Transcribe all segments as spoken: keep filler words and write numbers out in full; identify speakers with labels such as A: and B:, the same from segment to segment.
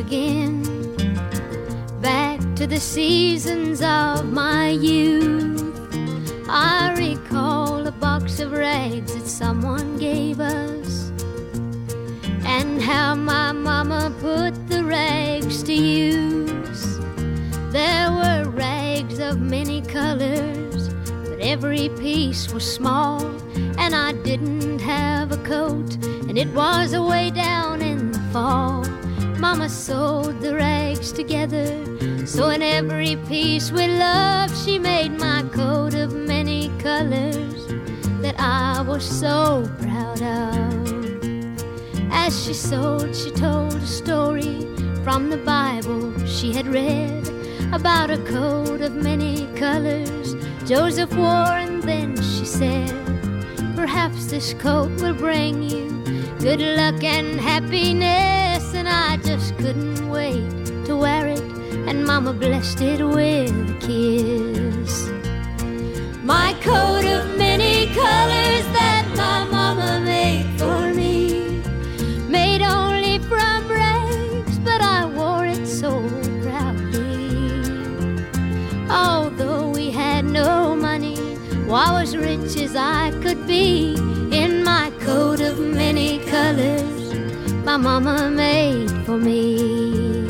A: again, back to the seasons of my youth. I recall a box of rags that someone gave us, and how my mama put the rags to use. There were rags of many colors, but every piece was small, and I didn't have a coat, and it was away down in the fall. Mama sewed the rags together, so in every piece with love she made my coat of many colors that I was so proud of. As she sewed, she told a story from the Bible she had read about a coat of many colors Joseph wore, and then she said, perhaps this coat will bring you good luck and happiness. And I just couldn't wait to wear it, and Mama blessed it with a kiss. My coat of many colors that my mama made for me, made only from rags, but I wore it so proudly. Although we had no money, well, I was rich as I could be in my coat of many colors my mama made for me.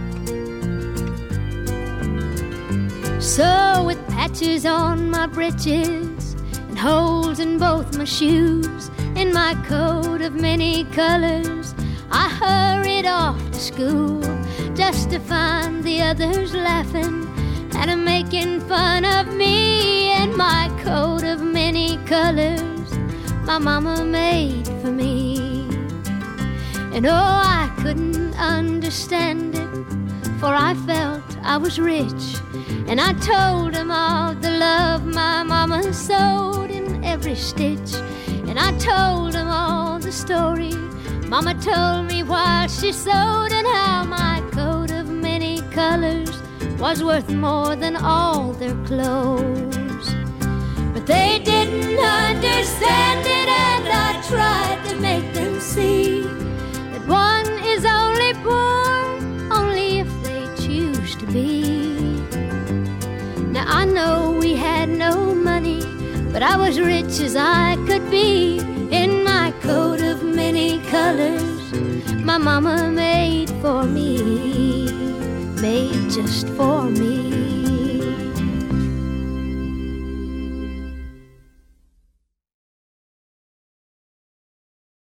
A: So with patches on my breeches and holes in both my shoes, in my coat of many colors I hurried off to school, just to find the others laughing and making fun of me in my coat of many colors my mama made for me. And oh, I couldn't understand it, for I felt I was rich, and I told them all the love my mama sewed in every stitch. And I told them all the story Mama told me while she sewed, and how my coat of many colors was worth more than all their clothes. But they didn't understand it, and I tried to make them see that one is only poor only if they choose to be. Now I know we had no money, but I was rich as I could be in my coat of many colors my mama made for me, made just for me.